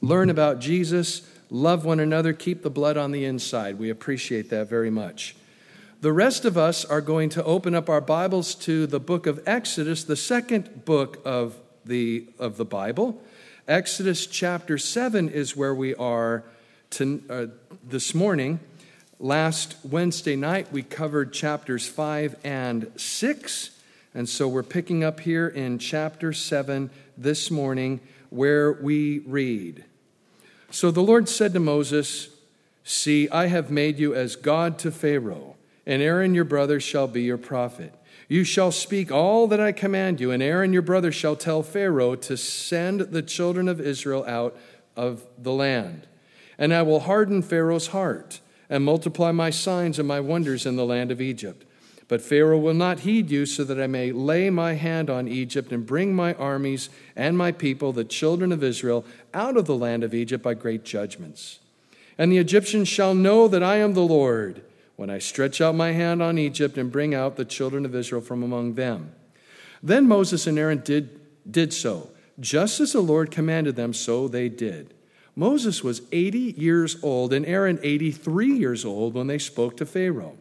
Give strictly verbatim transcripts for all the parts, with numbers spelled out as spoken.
learn about Jesus, love one another, keep the blood on the inside. We appreciate that very much. The rest of us are going to open up our Bibles to the book of Exodus, the second book of the, of the Bible. Exodus chapter seven is where we are to, uh, this morning. Last Wednesday night, we covered chapters five and six. And so we're picking up here in chapter seven this morning where we read. So the Lord said to Moses, "See, I have made you as God to Pharaoh, and Aaron your brother shall be your prophet. You shall speak all that I command you, and Aaron your brother shall tell Pharaoh to send the children of Israel out of the land. And I will harden Pharaoh's heart, and multiply my signs and my wonders in the land of Egypt. But Pharaoh will not heed you, so that I may lay my hand on Egypt and bring my armies and my people, the children of Israel, out of the land of Egypt by great judgments. And the Egyptians shall know that I am the Lord, when I stretch out my hand on Egypt and bring out the children of Israel from among them." Then Moses and Aaron did, did so. Just as the Lord commanded them, so they did. Moses was eighty years old and Aaron eighty-three years old when they spoke to Pharaoh.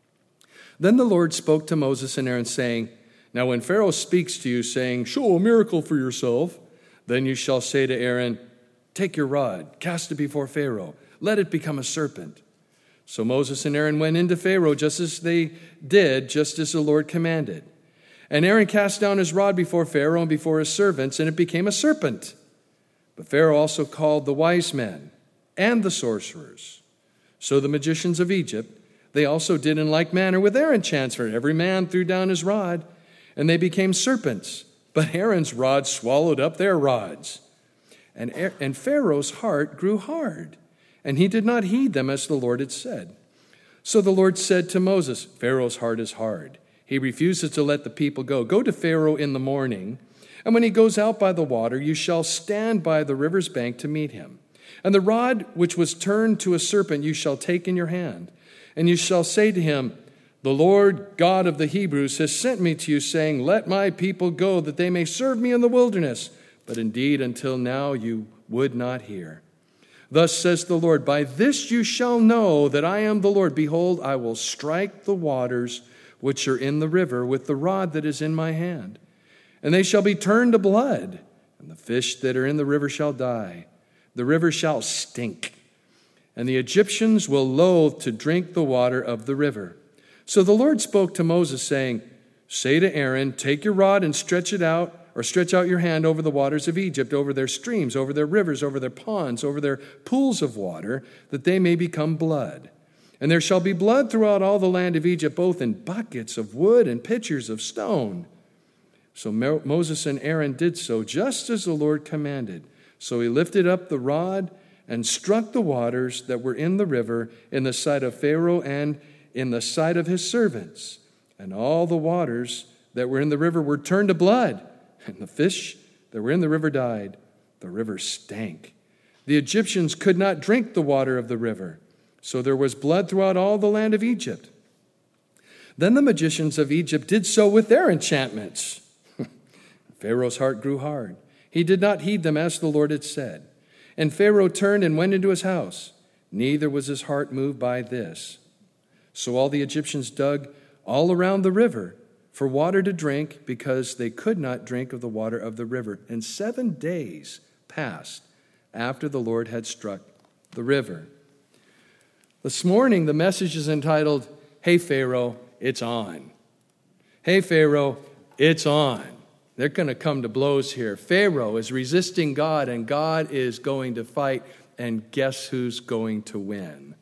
Then the Lord spoke to Moses and Aaron, saying, "Now when Pharaoh speaks to you, saying, 'Show a miracle for yourself,' then you shall say to Aaron, 'Take your rod, cast it before Pharaoh, let it become a serpent.'" So Moses and Aaron went into Pharaoh just as they did, just as the Lord commanded. And Aaron cast down his rod before Pharaoh and before his servants, and it became a serpent. But Pharaoh also called the wise men and the sorcerers. So the magicians of Egypt, they also did in like manner with their enchantments. Every man threw down his rod, and they became serpents. But Aaron's rod swallowed up their rods. And, and Pharaoh's heart grew hard, and he did not heed them as the Lord had said. So the Lord said to Moses, "Pharaoh's heart is hard. He refuses to let the people go. Go to Pharaoh in the morning, and when he goes out by the water, you shall stand by the river's bank to meet him. And the rod which was turned to a serpent you shall take in your hand. And you shall say to him, 'The Lord God of the Hebrews has sent me to you, saying, let my people go, that they may serve me in the wilderness. But indeed, until now you would not hear. Thus says the Lord, by this you shall know that I am the Lord. Behold, I will strike the waters which are in the river with the rod that is in my hand. And they shall be turned to blood, and the fish that are in the river shall die. The river shall stink, and the Egyptians will loathe to drink the water of the river.' So the Lord spoke to Moses, saying, say to Aaron, take your rod and stretch it out, or stretch out your hand over the waters of Egypt, over their streams, over their rivers, over their ponds, over their pools of water, that they may become blood. And there shall be blood throughout all the land of Egypt, both in buckets of wood and pitchers of stone." So Moses and Aaron did so, just as the Lord commanded. So he lifted up the rod and struck the waters that were in the river in the sight of Pharaoh and in the sight of his servants. And all the waters that were in the river were turned to blood, and the fish that were in the river died. The river stank. The Egyptians could not drink the water of the river, so there was blood throughout all the land of Egypt. Then the magicians of Egypt did so with their enchantments. Pharaoh's heart grew hard. He did not heed them as the Lord had said. And Pharaoh turned and went into his house. Neither was his heart moved by this. So all the Egyptians dug all around the river for water to drink, because they could not drink of the water of the river. And seven days passed after the Lord had struck the river. This morning, the message is entitled, Hey Pharaoh, it's on. Hey Pharaoh, it's on. They're going to come to blows here. Pharaoh is resisting God, and God is going to fight, and guess who's going to win?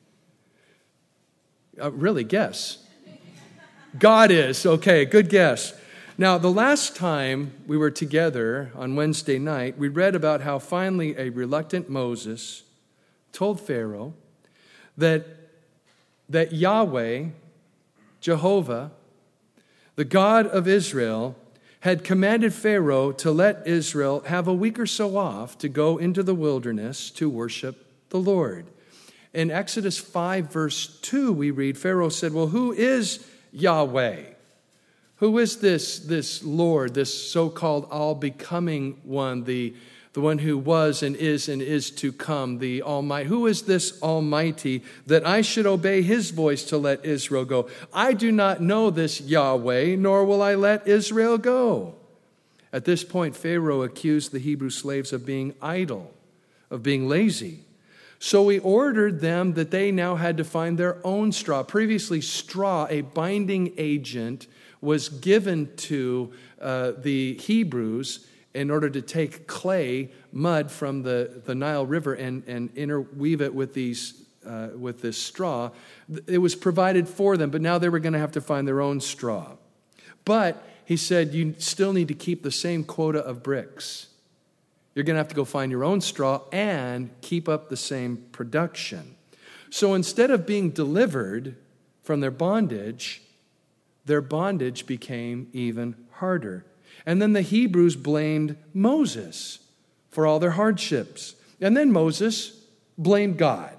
Uh, really, guess. God is. Okay, good guess. Now, the last time we were together on Wednesday night, we read about how finally a reluctant Moses told Pharaoh that, that Yahweh, Jehovah, the God of Israel, had commanded Pharaoh to let Israel have a week or so off to go into the wilderness to worship the Lord. In Exodus five, verse two, we read, Pharaoh said, well, who is Yahweh? Who is this, this Lord, this so-called all-becoming one, the, the one who was and is and is to come, the Almighty. Who is this Almighty that I should obey his voice to let Israel go? I do not know this Yahweh, nor will I let Israel go. At this point, Pharaoh accused the Hebrew slaves of being idle, of being lazy. So he ordered them that they now had to find their own straw. Previously, straw, a binding agent, was given to uh, the Hebrews in order to take clay, mud from the, the Nile River and, and interweave it with these uh, with this straw. It was provided for them, but now they were going to have to find their own straw. But he said, you still need to keep the same quota of bricks. You're going to have to go find your own straw and keep up the same production. So instead of being delivered from their bondage, their bondage became even harder. And then the Hebrews blamed Moses for all their hardships. And then Moses blamed God.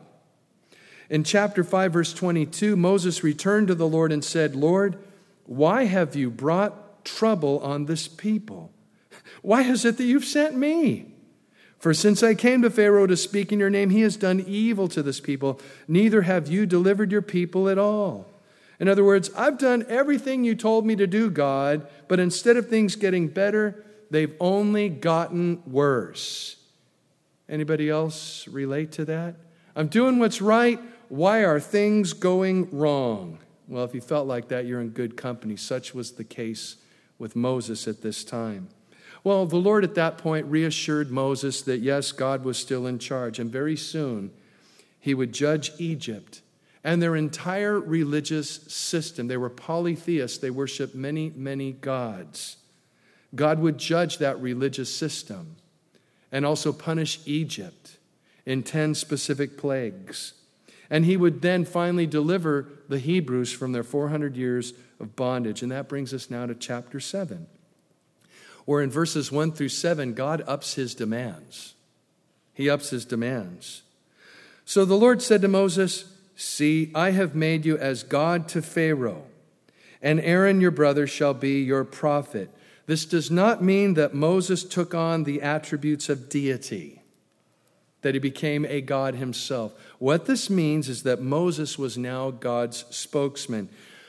In chapter five, verse twenty-two, Moses returned to the Lord and said, Lord, why have you brought trouble on this people? Why is it that you've sent me? For since I came to Pharaoh to speak in your name, he has done evil to this people. Neither have you delivered your people at all. In other words, I've done everything you told me to do, God, but instead of things getting better, they've only gotten worse. Anybody else relate to that? I'm doing what's right. Why are things going wrong? Well, if you felt like that, you're in good company. Such was the case with Moses at this time. Well, the Lord at that point reassured Moses that, yes, God was still in charge, and very soon he would judge Egypt and their entire religious system. They were polytheists. They worshiped many, many gods. God would judge that religious system and also punish Egypt in ten specific plagues. And he would then finally deliver the Hebrews from their four hundred years of bondage. And that brings us now to chapter seven, where in verses one through seven, God ups his demands. He ups his demands. So the Lord said to Moses, see, I have made you as God to Pharaoh, and Aaron your brother shall be your prophet. This does not mean that Moses took on the attributes of deity, that he became a God himself. What this means is that Moses was now God's spokesman.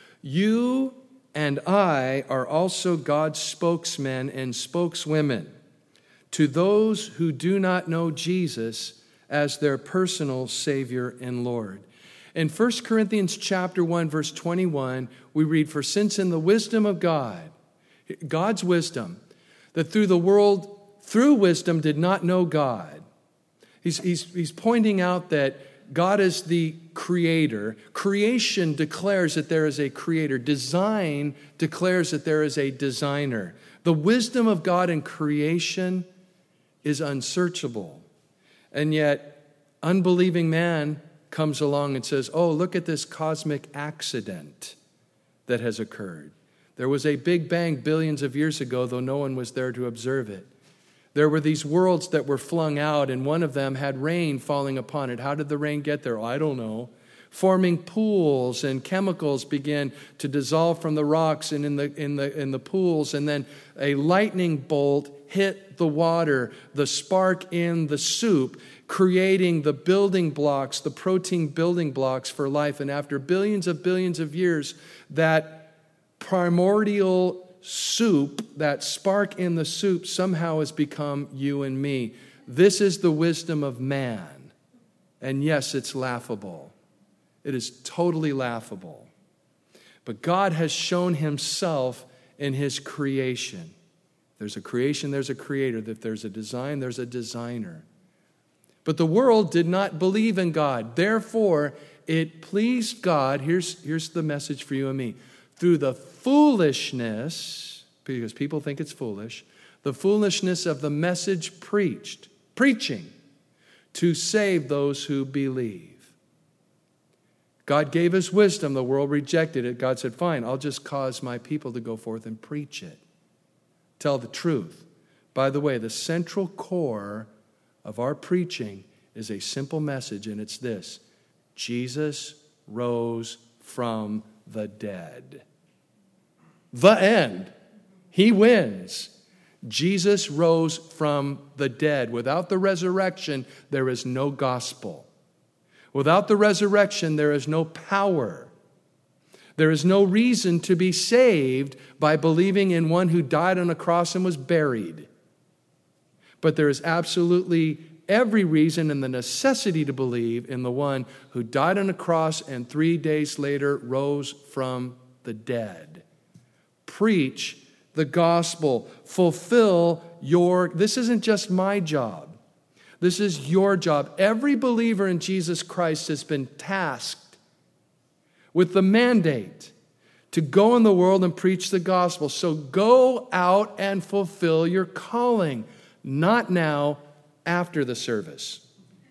You and I are also God's spokesmen and spokeswomen to those who do not know Jesus as their personal Savior and Lord. In First Corinthians chapter one, verse twenty-one, we read, for since in the wisdom of God, God's wisdom, that through the world, through wisdom, did not know God. He's, he's, he's pointing out that God is the creator. Creation declares that there is a creator. Design declares that there is a designer. The wisdom of God in creation is unsearchable. And yet, unbelieving man comes along and says, oh, look at this cosmic accident that has occurred. There was a big bang billions of years ago, though no one was there to observe it. There were these worlds that were flung out, and one of them had rain falling upon it. How did the rain get there? I don't know. Forming pools, and chemicals began to dissolve from the rocks and in the in the in the pools, and then a lightning bolt hit the water, the spark in the soup, creating the building blocks, the protein building blocks for life. And after billions of billions of years, that primordial soup, that spark in the soup, somehow has become you and me. This is the wisdom of man. And yes, it's laughable. It is totally laughable. But God has shown himself in his creation. There's a creation, there's a creator. If there's a design, there's a designer. But the world did not believe in God. Therefore, it pleased God. Here's, here's the message for you and me. Through the foolishness, because people think it's foolish, the foolishness of the message preached, preaching, to save those who believe. God gave us wisdom. The world rejected it. God said, fine, I'll just cause my people to go forth and preach it. Tell the truth. By the way, the central core of our preaching is a simple message, and it's this: Jesus rose from the dead. The end. He wins. Jesus rose from the dead. Without the resurrection, there is no gospel. Without the resurrection, there is no power. There is no reason to be saved by believing in one who died on a cross and was buried. But there is absolutely every reason and the necessity to believe in the one who died on a cross and three days later rose from the dead. Preach the gospel. Fulfill your, this isn't just my job. This is your job. Every believer in Jesus Christ has been tasked with the mandate to go in the world and preach the gospel. So go out and fulfill your calling. Not now, after the service.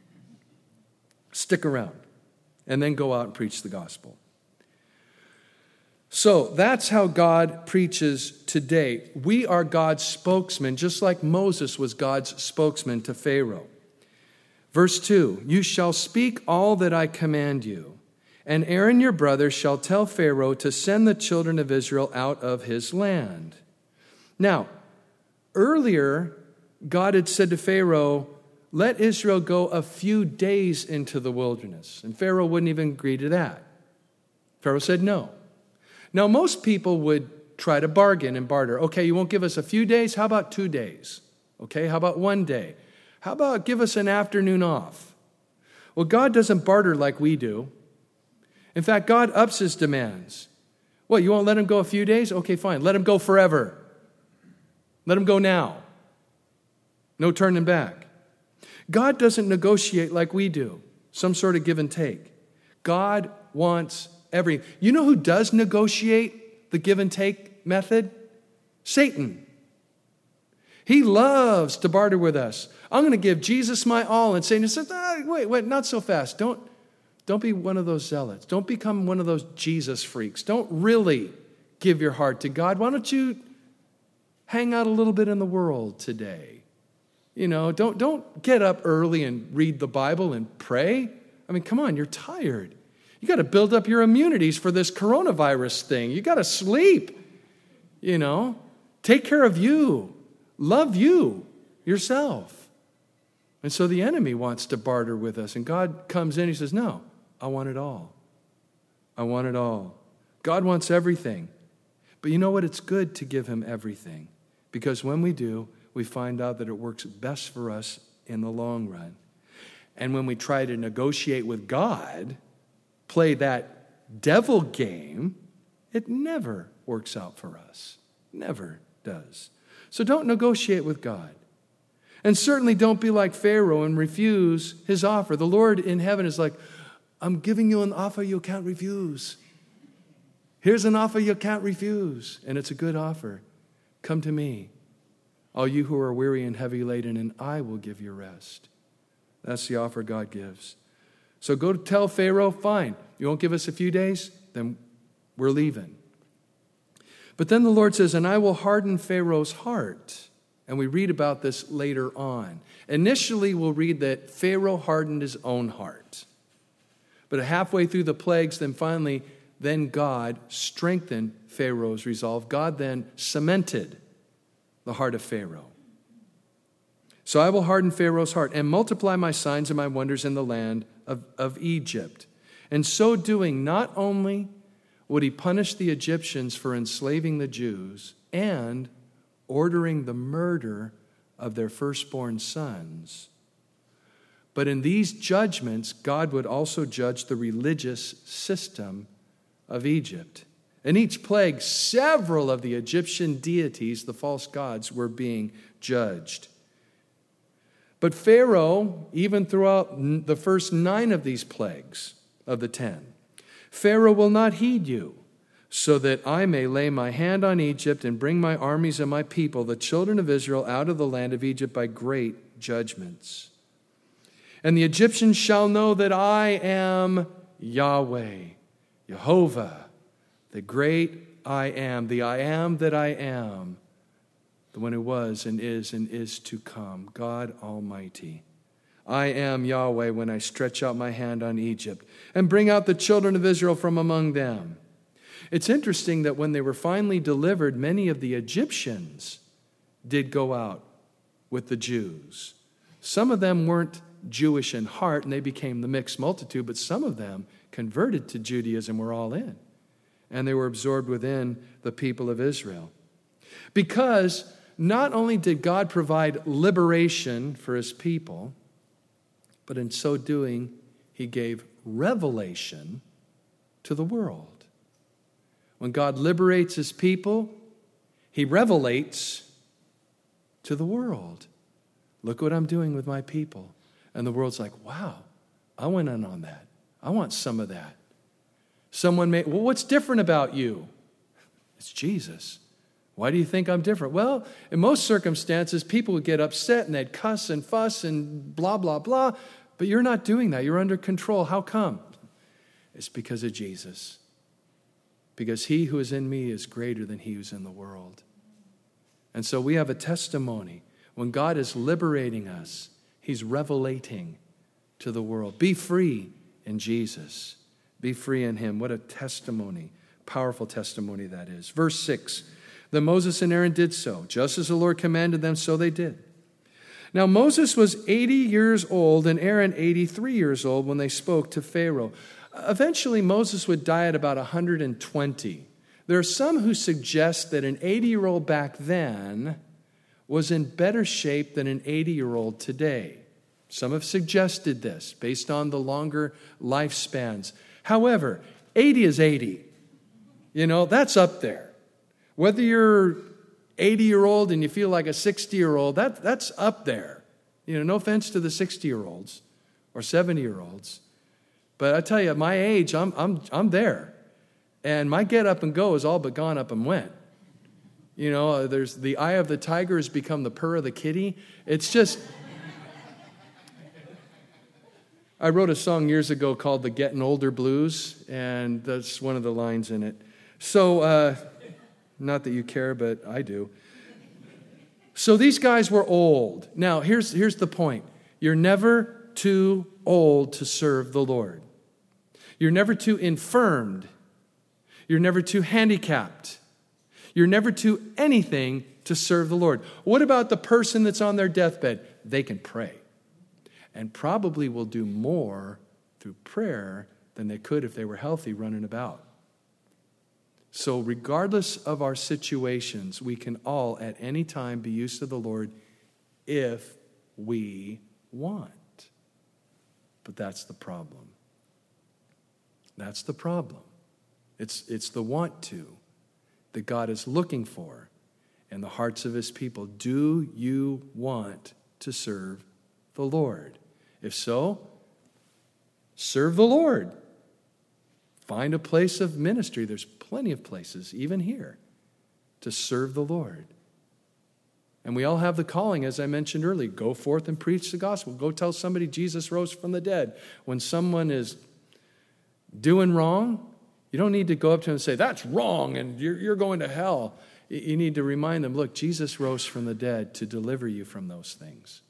Stick around and then go out and preach the gospel. So that's how God preaches today. We are God's spokesman, just like Moses was God's spokesman to Pharaoh. Verse two, you shall speak all that I command you, and Aaron your brother shall tell Pharaoh to send the children of Israel out of his land. Now, earlier, God had said to Pharaoh, let Israel go a few days into the wilderness. And Pharaoh wouldn't even agree to that. Pharaoh said no. Now, most people would try to bargain and barter. Okay, you won't give us a few days? How about two days? Okay, how about one day? How about give us an afternoon off? Well, God doesn't barter like we do. In fact, God ups his demands. What, you won't let him go a few days? Okay, fine. Let him go forever. Let him go now. No turning back. God doesn't negotiate like we do, some sort of give and take. God wants everything. You know who does negotiate the give and take method? Satan. He loves to barter with us. I'm going to give Jesus my all. And Satan says, ah, wait, wait, not so fast. Don't, don't be one of those zealots. Don't become one of those Jesus freaks. Don't really give your heart to God. Why don't you hang out a little bit in the world today? You know, don't, don't get up early and read the Bible and pray. I mean, come on, you're tired. You got to build up your immunities for this coronavirus thing. You got to sleep, you know. Take care of you. Love you, yourself. And so the enemy wants to barter with us. And God comes in, he says, no, I want it all. I want it all. God wants everything. But you know what? It's good to give him everything. Because when we do, we find out that it works best for us in the long run. And when we try to negotiate with God, play that devil game, it never works out for us. Never does. So don't negotiate with God. And certainly don't be like Pharaoh and refuse his offer. The Lord in heaven is like, I'm giving you an offer you can't refuse. Here's an offer you can't refuse. And it's a good offer. Come to me, all you who are weary and heavy laden, and I will give you rest. That's the offer God gives. So go tell Pharaoh, fine, you won't give us a few days? Then we're leaving. But then the Lord says, and I will harden Pharaoh's heart. And we read about this later on. Initially, we'll read that Pharaoh hardened his own heart. But halfway through the plagues, then finally, then God strengthened Pharaoh's resolve. God then cemented the heart of Pharaoh. So I will harden Pharaoh's heart and multiply my signs and my wonders in the land of, of Egypt. And so doing, not only would he punish the Egyptians for enslaving the Jews and ordering the murder of their firstborn sons, but in these judgments, God would also judge the religious system of Egypt. In each plague, several of the Egyptian deities, the false gods, were being judged. But Pharaoh, even throughout the first nine of these plagues of the ten, Pharaoh will not heed you, so that I may lay my hand on Egypt and bring my armies and my people, the children of Israel, out of the land of Egypt by great judgments. And the Egyptians shall know that I am Yahweh, Jehovah, the great I am, the I am that I am, the one who was and is and is to come, God Almighty. I am Yahweh when I stretch out my hand on Egypt and bring out the children of Israel from among them. It's interesting that when they were finally delivered, many of the Egyptians did go out with the Jews. Some of them weren't Jewish in heart, and they became the mixed multitude, but some of them converted to Judaism, were all in. And they were absorbed within the people of Israel. Because not only did God provide liberation for his people, but in so doing, he gave revelation to the world. When God liberates his people, he revelates to the world. Look what I'm doing with my people. And the world's like, wow, I went in on that. I want some of that. Someone may, well, what's different about you? It's Jesus. Why do you think I'm different? Well, in most circumstances, people would get upset and they'd cuss and fuss and blah, blah, blah. But you're not doing that. You're under control. How come? It's because of Jesus. Because he who is in me is greater than he who's in the world. And so we have a testimony. When God is liberating us, he's revelating to the world. Be free in Jesus. Be free in him. What a testimony. Powerful testimony that is. Verse six. Then Moses and Aaron did so. Just as the Lord commanded them, so they did. Now Moses was eighty years old and Aaron eighty-three years old when they spoke to Pharaoh. Eventually Moses would die at about one hundred twenty. There are some who suggest that an eighty-year-old back then was in better shape than an eighty-year-old today. Some have suggested this based on the longer lifespans. However, eighty is eighty. You know, that's up there. Whether you're eighty-year-old and you feel like a sixty-year-old, that, that's up there. You know, no offense to the sixty-year-olds or seventy-year-olds. But I tell you, at my age, I'm, I'm, I'm there. And my get up and go is all but gone up and went. You know, there's the eye of the tiger has become the purr of the kitty. It's just... I wrote a song years ago called The Getting Older Blues, and that's one of the lines in it. So, uh, not that you care, but I do. So these guys were old. Now, here's, here's the point. You're never too old to serve the Lord. You're never too infirmed. You're never too handicapped. You're never too anything to serve the Lord. What about the person that's on their deathbed? They can pray. And probably will do more through prayer than they could if they were healthy running about. So regardless of our situations, we can all at any time be used to the Lord if we want. But that's the problem. That's the problem. It's, it's the want to that God is looking for in the hearts of his people. Do you want to serve the Lord? If so, serve the Lord. Find a place of ministry. There's plenty of places, even here, to serve the Lord. And we all have the calling, as I mentioned earlier. Go forth and preach the gospel. Go tell somebody Jesus rose from the dead. When someone is doing wrong, you don't need to go up to them and say, that's wrong and you're, you're going to hell. You need to remind them, look, Jesus rose from the dead to deliver you from those things.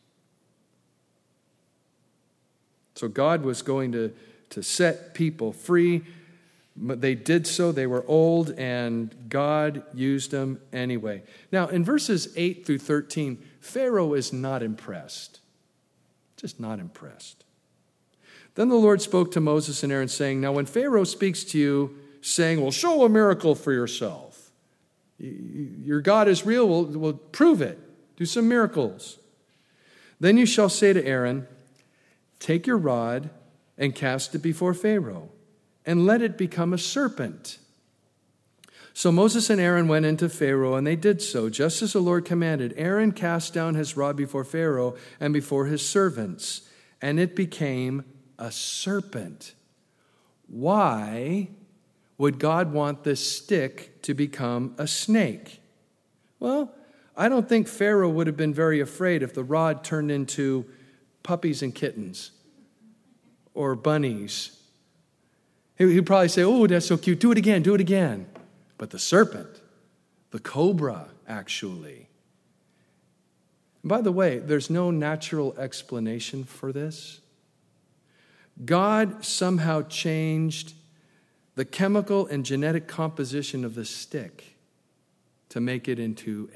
So God was going to, to set people free. But they did so. They were old, and God used them anyway. Now, in verses eight through thirteen, Pharaoh is not impressed. Just not impressed. Then the Lord spoke to Moses and Aaron, saying, now when Pharaoh speaks to you, saying, well, show a miracle for yourself. Your God is real. We'll, we'll prove it. Do some miracles. Then you shall say to Aaron, take your rod and cast it before Pharaoh, and let it become a serpent. So Moses and Aaron went into Pharaoh, and they did so, just as the Lord commanded. Aaron cast down his rod before Pharaoh and before his servants, and it became a serpent. Why would God want this stick to become a snake? Well, I don't think Pharaoh would have been very afraid if the rod turned into puppies and kittens or bunnies. He'd probably say, oh, that's so cute. Do it again, do it again. But the serpent, the cobra, actually. And by the way, there's no natural explanation for this. God somehow changed the chemical and genetic composition of the stick to make it into a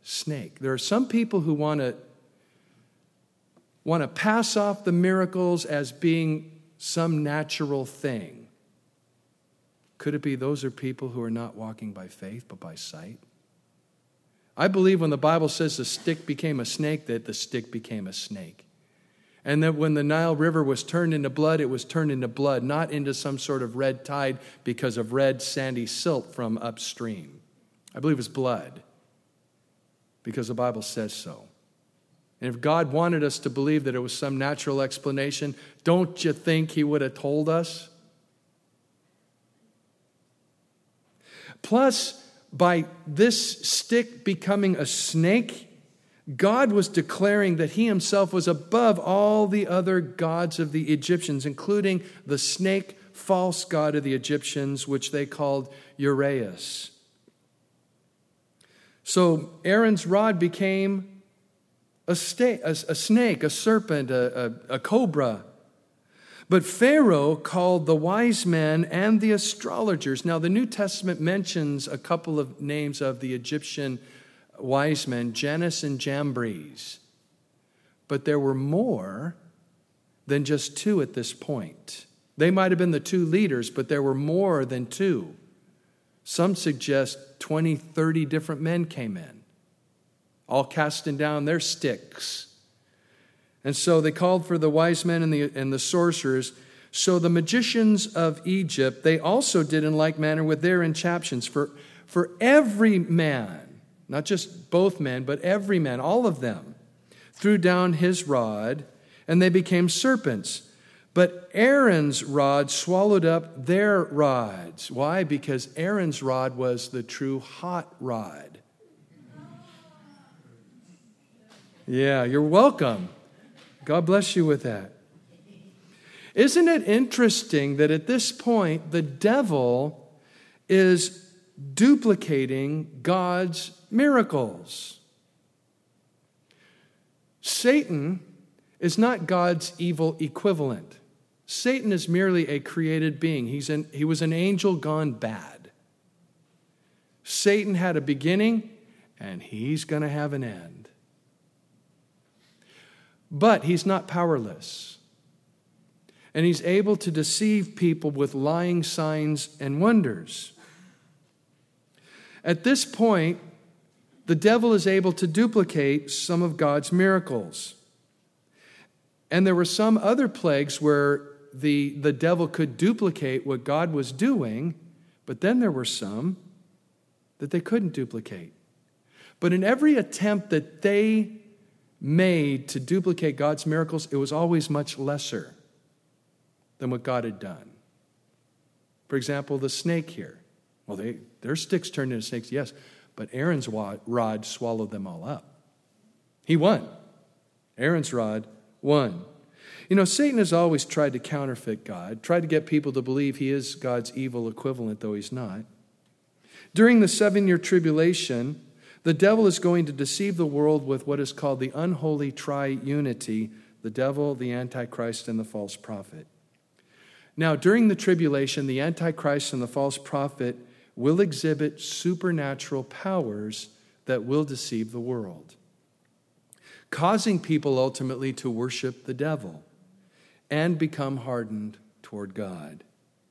snake. There are some people who want to want to pass off the miracles as being some natural thing. Could it be those are people who are not walking by faith but by sight? I believe when the Bible says the stick became a snake, that the stick became a snake. And that when the Nile River was turned into blood, it was turned into blood, not into some sort of red tide because of red sandy silt from upstream. I believe it's blood because the Bible says so. And if God wanted us to believe that it was some natural explanation, don't you think he would have told us? Plus, by this stick becoming a snake, God was declaring that he himself was above all the other gods of the Egyptians, including the snake, false god of the Egyptians, which they called Uraeus. So Aaron's rod became a, sta- a, a snake, a serpent, a, a, a cobra. But Pharaoh called the wise men and the astrologers. Now, the New Testament mentions a couple of names of the Egyptian wise men, Janus and Jambres. But there were more than just two at this point. They might have been the two leaders, but there were more than two. Some suggest twenty, thirty different men came in, all casting down their sticks. And so they called for the wise men and the, and the sorcerers. So the magicians of Egypt, they also did in like manner with their enchantments. For, for every man, not just both men, but every man, all of them, threw down his rod, and they became serpents. But Aaron's rod swallowed up their rods. Why? Because Aaron's rod was the true hot rod. Yeah, you're welcome. God bless you with that. Isn't it interesting that at this point, the devil is duplicating God's miracles? Satan is not God's evil equivalent. Satan is merely a created being. He's an, he was an angel gone bad. Satan had a beginning, and he's going to have an end. But he's not powerless. And he's able to deceive people with lying signs and wonders. At this point, the devil is able to duplicate some of God's miracles. And there were some other plagues where the, the devil could duplicate what God was doing, but then there were some that they couldn't duplicate. But in every attempt that they made to duplicate God's miracles, it was always much lesser than what God had done. For example, the snake here. Well, they, their sticks turned into snakes, yes, but Aaron's rod swallowed them all up. He won. Aaron's rod won. You know, Satan has always tried to counterfeit God, tried to get people to believe he is God's evil equivalent, though he's not. During the seven-year tribulation, the devil is going to deceive the world with what is called the unholy triunity, the devil, the Antichrist, and the false prophet. Now, during the tribulation, the Antichrist and the false prophet will exhibit supernatural powers that will deceive the world, causing people ultimately to worship the devil and become hardened toward God,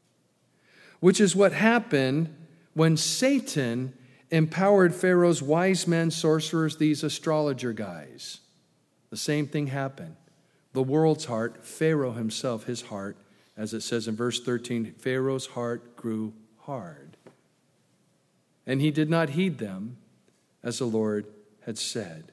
which is what happened when Satan empowered Pharaoh's wise men, sorcerers, these astrologer guys. The same thing happened. The world's heart, Pharaoh himself, his heart, as it says in verse thirteen, Pharaoh's heart grew hard. And he did not heed them, as the Lord had said.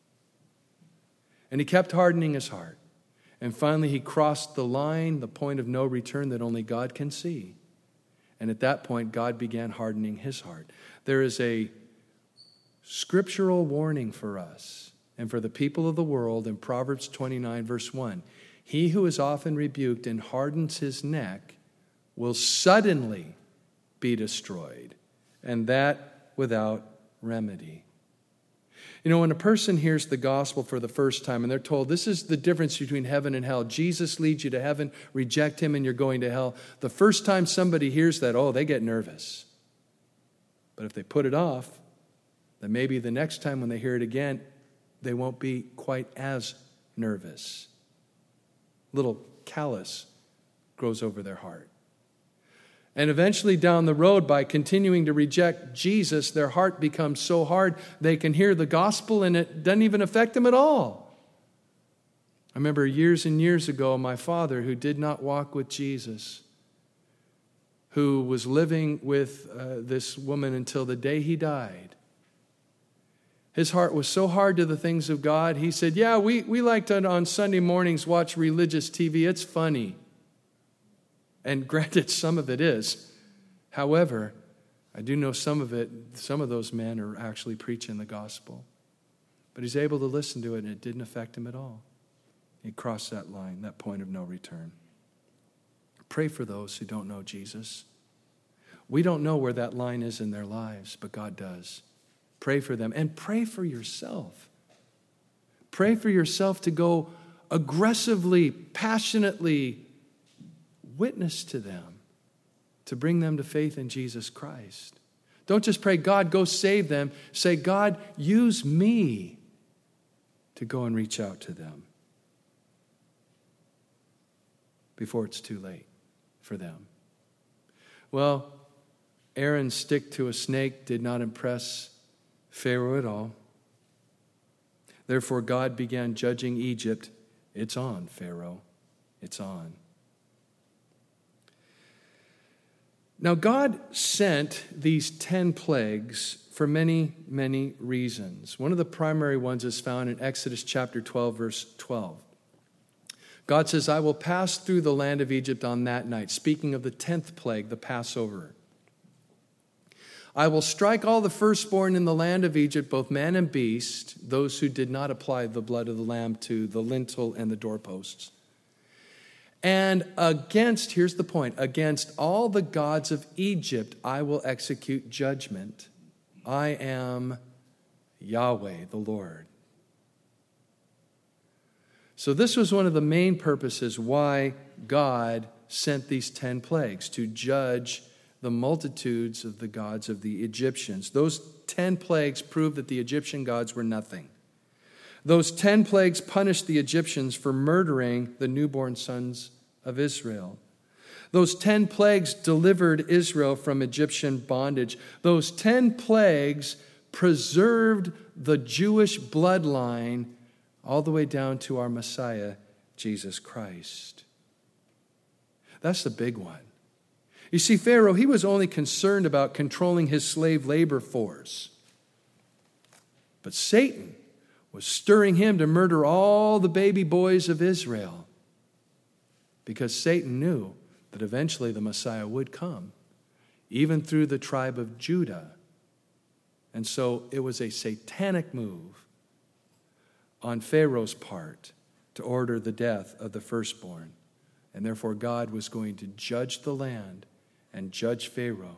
And he kept hardening his heart. And finally he crossed the line, the point of no return that only God can see. And at that point, God began hardening his heart. There is a scriptural warning for us and for the people of the world in Proverbs twenty-nine, verse one. He who is often rebuked and hardens his neck will suddenly be destroyed, and that without remedy. You know, when a person hears the gospel for the first time and they're told this is the difference between heaven and hell, Jesus leads you to heaven, reject him and you're going to hell. The first time somebody hears that, oh, they get nervous. But if they put it off, that maybe the next time when they hear it again, they won't be quite as nervous. Little callous grows over their heart. And eventually down the road, by continuing to reject Jesus, their heart becomes so hard they can hear the gospel and it doesn't even affect them at all. I remember years and years ago, my father, who did not walk with Jesus, who was living with uh, this woman until the day he died. His heart was so hard to the things of God. He said, yeah, we, we like to on Sunday mornings watch religious T V. It's funny. And granted, some of it is. However, I do know some of it, some of those men are actually preaching the gospel. But he's able to listen to it, and it didn't affect him at all. He crossed that line, that point of no return. Pray for those who don't know Jesus. We don't know where that line is in their lives, but God does. Pray for them, and pray for yourself. Pray for yourself to go aggressively, passionately witness to them, to bring them to faith in Jesus Christ. Don't just pray, God, go save them. Say, God, use me to go and reach out to them before it's too late for them. Well, Aaron's stick to a snake did not impress Pharaoh at all. Therefore, God began judging Egypt. It's on, Pharaoh. It's on. Now, God sent these ten plagues for many, many reasons. One of the primary ones is found in Exodus chapter twelve, verse twelve. God says, I will pass through the land of Egypt on that night, speaking of the tenth plague, the Passover. I will strike all the firstborn in the land of Egypt, both man and beast, those who did not apply the blood of the lamb to the lintel and the doorposts. And against, here's the point, against all the gods of Egypt, I will execute judgment. I am Yahweh, the Lord. So this was one of the main purposes why God sent these ten plagues, to judge the multitudes of the gods of the Egyptians. Those ten plagues proved that the Egyptian gods were nothing. Those ten plagues punished the Egyptians for murdering the newborn sons of Israel. Those ten plagues delivered Israel from Egyptian bondage. Those ten plagues preserved the Jewish bloodline all the way down to our Messiah, Jesus Christ. That's the big one. You see, Pharaoh, he was only concerned about controlling his slave labor force. But Satan was stirring him to murder all the baby boys of Israel, because Satan knew that eventually the Messiah would come, even through the tribe of Judah. And so it was a satanic move on Pharaoh's part to order the death of the firstborn. And therefore God was going to judge the land and judge Pharaoh.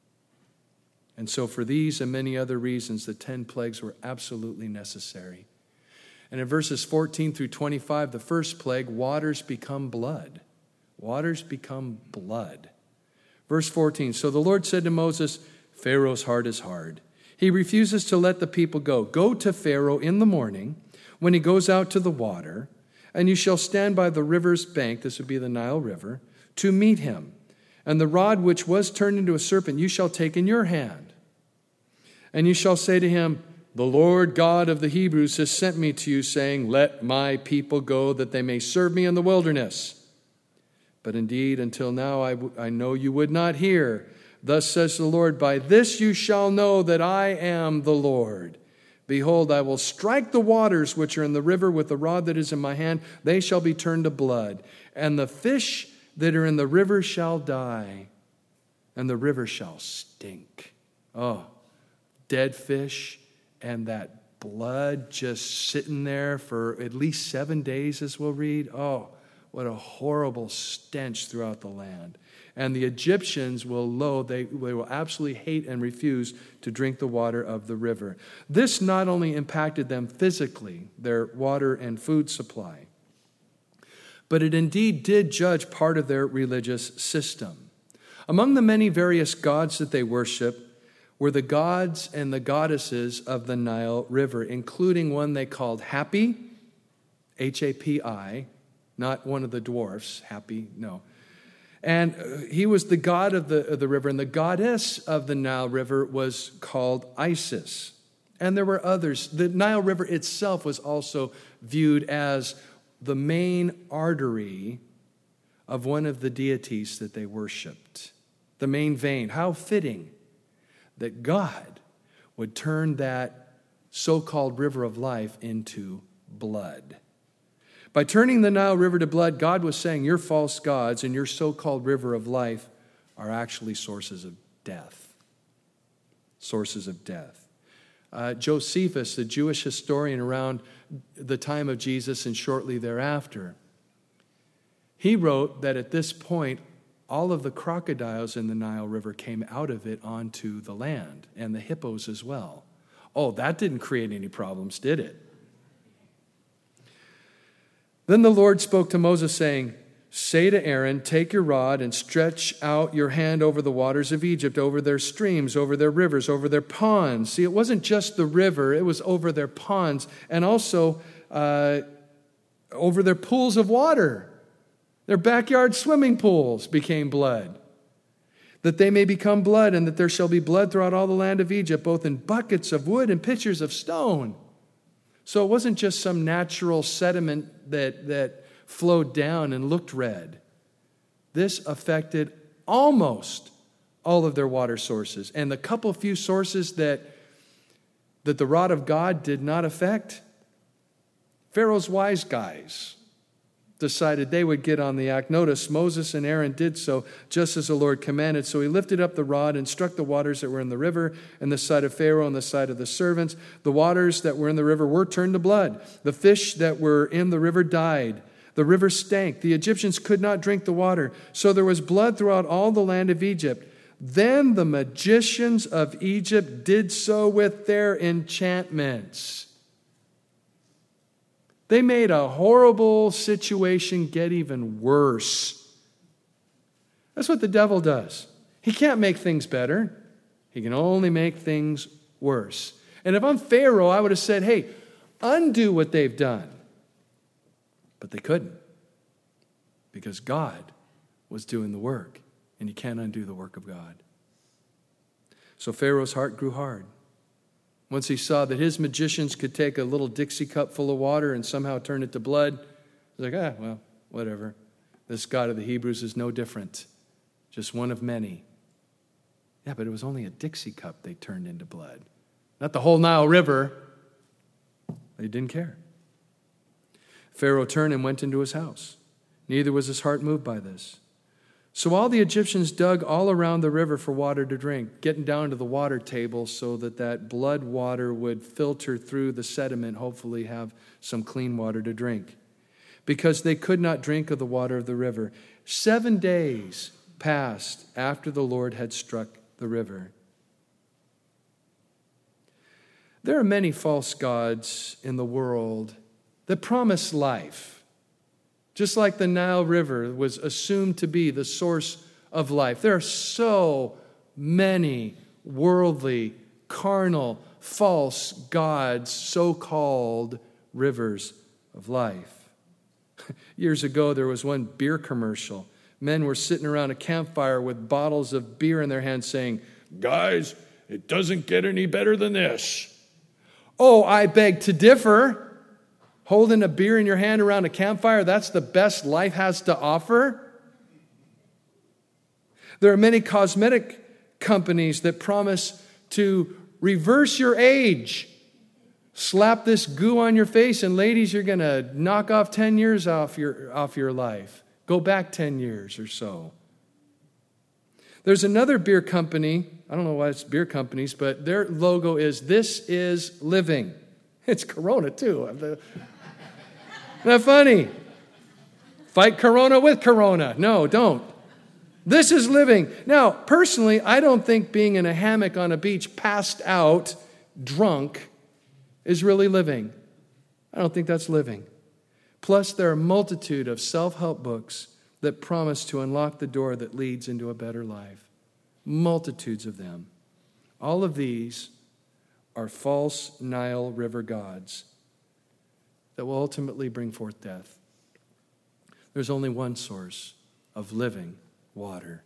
And so for these and many other reasons, the ten plagues were absolutely necessary. And in verses fourteen through twenty-five, the first plague, waters become blood. Waters become blood. Verse fourteen, so the Lord said to Moses, Pharaoh's heart is hard. He refuses to let the people go. Go to Pharaoh in the morning when he goes out to the water, and you shall stand by the river's bank, this would be the Nile River, to meet him. And the rod which was turned into a serpent you shall take in your hand. And you shall say to him, the Lord God of the Hebrews has sent me to you, saying, let my people go, that they may serve me in the wilderness. But indeed, until now I, w- I know you would not hear. Thus says the Lord, by this you shall know that I am the Lord. Behold, I will strike the waters which are in the river with the rod that is in my hand. They shall be turned to blood. And the fish that are in the river shall die, and the river shall stink. Oh, dead fish and that blood just sitting there for at least seven days, as we'll read. Oh, what a horrible stench throughout the land. And the Egyptians will loathe, they, they will absolutely hate and refuse to drink the water of the river. This not only impacted them physically, their water and food supply, but it indeed did judge part of their religious system. Among the many various gods that they worship were the gods and the goddesses of the Nile River, including one they called Hapi, H A P I, not one of the dwarfs, Hapi, no. And he was the god of the, of the river, and the goddess of the Nile River was called Isis. And there were others. The Nile River itself was also viewed as the main artery of one of the deities that they worshiped, the main vein. How fitting that God would turn that so-called river of life into blood. By turning the Nile River to blood, God was saying your false gods and your so-called river of life are actually sources of death. Sources of death. Uh, Josephus, the Jewish historian around the time of Jesus and shortly thereafter, he wrote that at this point, all of the crocodiles in the Nile River came out of it onto the land, and the hippos as well. Oh, that didn't create any problems, did it? Then the Lord spoke to Moses, saying, say to Aaron, take your rod and stretch out your hand over the waters of Egypt, over their streams, over their rivers, over their ponds. See, it wasn't just the river, it was over their ponds, and also uh, over their pools of water. Their backyard swimming pools became blood. That they may become blood, and that there shall be blood throughout all the land of Egypt, both in buckets of wood and pitchers of stone. So it wasn't just some natural sediment that, that flowed down and looked red. This affected almost all of their water sources. And the couple few sources that, that the rod of God did not affect, Pharaoh's wise guys decided they would get on the act. Notice Moses and Aaron did so just as the Lord commanded. So he lifted up the rod and struck the waters that were in the river and the side of Pharaoh and the side of the servants. The waters that were in the river were turned to blood. The fish that were in the river died. The river stank. The Egyptians could not drink the water. So there was blood throughout all the land of Egypt. Then the magicians of Egypt did so with their enchantments. They made a horrible situation get even worse. That's what the devil does. He can't make things better. He can only make things worse. And if I'm Pharaoh, I would have said, hey, undo what they've done. But they couldn't. Because God was doing the work. And you can't undo the work of God. So Pharaoh's heart grew hard. Once he saw that his magicians could take a little Dixie cup full of water and somehow turn it to blood, he was like, ah, well, whatever. This God of the Hebrews is no different. Just one of many. Yeah, but it was only a Dixie cup they turned into blood. Not the whole Nile River. They didn't care. Pharaoh turned and went into his house. Neither was his heart moved by this. So all the Egyptians dug all around the river for water to drink, getting down to the water table so that that blood water would filter through the sediment, hopefully have some clean water to drink. Because they could not drink of the water of the river. Seven days passed after the Lord had struck the river. There are many false gods in the world that promise life. Just like the Nile River was assumed to be the source of life. There are so many worldly, carnal, false gods, so-called rivers of life. Years ago, there was one beer commercial. Men were sitting around a campfire with bottles of beer in their hands saying, guys, it doesn't get any better than this. Oh, I beg to differ. Holding a beer in your hand around a campfire, that's the best life has to offer? There are many cosmetic companies that promise to reverse your age. Slap this goo on your face, and ladies, you're going to knock off ten years off your, off your life. Go back ten years or so. There's another beer company, I don't know why it's beer companies, but their logo is, "This is living." It's Corona, too. Isn't that funny? Fight Corona with Corona. No, don't. This is living. Now, personally, I don't think being in a hammock on a beach, passed out, drunk, is really living. I don't think that's living. Plus, there are a multitude of self-help books that promise to unlock the door that leads into a better life. Multitudes of them. All of these are false Nile River gods that will ultimately bring forth death. There's only one source of living water.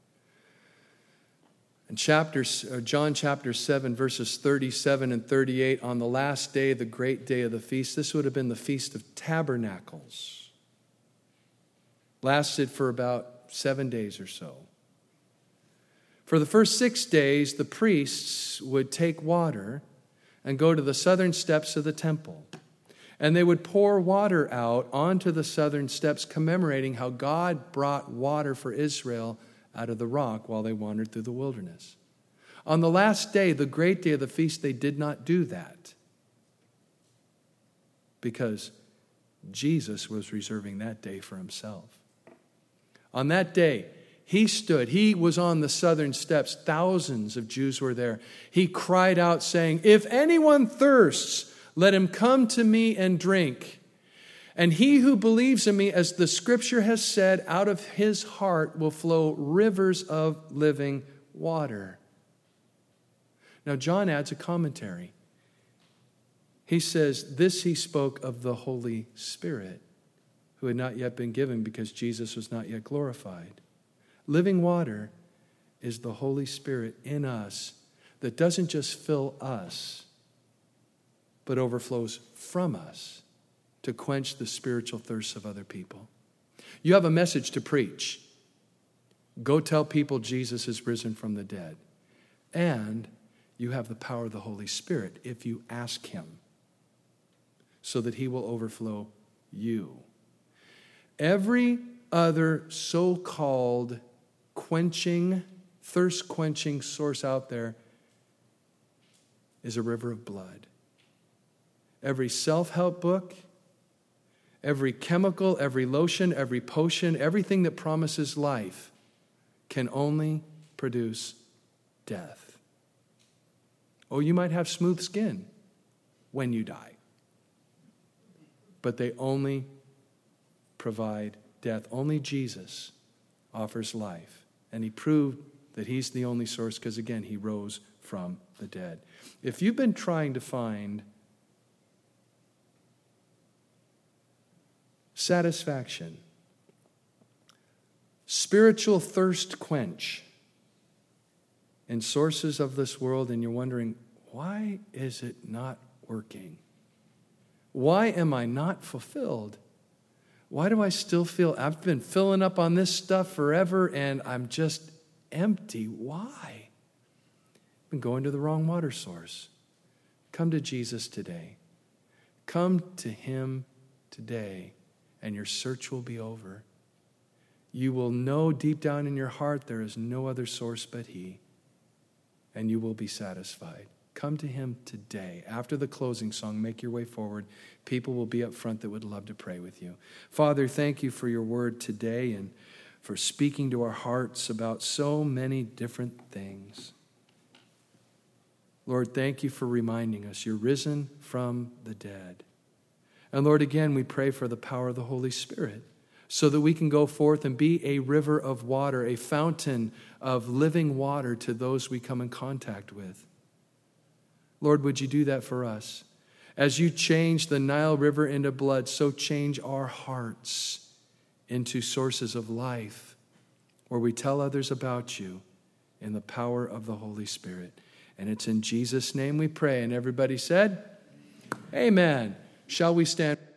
In chapter, John chapter seven, verses thirty-seven and thirty-eight, on the last day, the great day of the feast, this would have been the Feast of Tabernacles. Lasted for about seven days or so. For the first six days, the priests would take water and go to the southern steps of the temple. And they would pour water out onto the southern steps, commemorating how God brought water for Israel out of the rock while they wandered through the wilderness. On the last day, the great day of the feast, they did not do that because Jesus was reserving that day for himself. On that day, he stood, he was on the southern steps. Thousands of Jews were there. He cried out saying, "If anyone thirsts, let him come to me and drink. And he who believes in me, as the scripture has said, out of his heart will flow rivers of living water." Now, John adds a commentary. He says, this he spoke of the Holy Spirit, who had not yet been given because Jesus was not yet glorified. Living water is the Holy Spirit in us that doesn't just fill us, but overflows from us to quench the spiritual thirsts of other people. You have a message to preach. Go tell people Jesus is risen from the dead. And you have the power of the Holy Spirit if you ask him, so that he will overflow you. Every other so-called quenching, thirst-quenching source out there is a river of blood. Every self-help book, every chemical, every lotion, every potion, everything that promises life can only produce death. Oh, you might have smooth skin when you die, but they only provide death. Only Jesus offers life. And he proved that he's the only source because, again, he rose from the dead. If you've been trying to find satisfaction, spiritual thirst quench in sources of this world, and you're wondering, why is it not working? Why am I not fulfilled? Why do I still feel, I've been filling up on this stuff forever and I'm just empty? Why? I've been going to the wrong water source. Come to Jesus today. Come to him today, and your search will be over. You will know deep down in your heart there is no other source but he, and you will be satisfied. Come to him today. After the closing song, make your way forward. People will be up front that would love to pray with you. Father, thank you for your word today and for speaking to our hearts about so many different things. Lord, thank you for reminding us you're risen from the dead. And Lord, again, we pray for the power of the Holy Spirit so that we can go forth and be a river of water, a fountain of living water to those we come in contact with. Lord, would you do that for us? As you change the Nile River into blood, so change our hearts into sources of life where we tell others about you in the power of the Holy Spirit. And it's in Jesus' name we pray. And everybody said, amen. Shall we stand?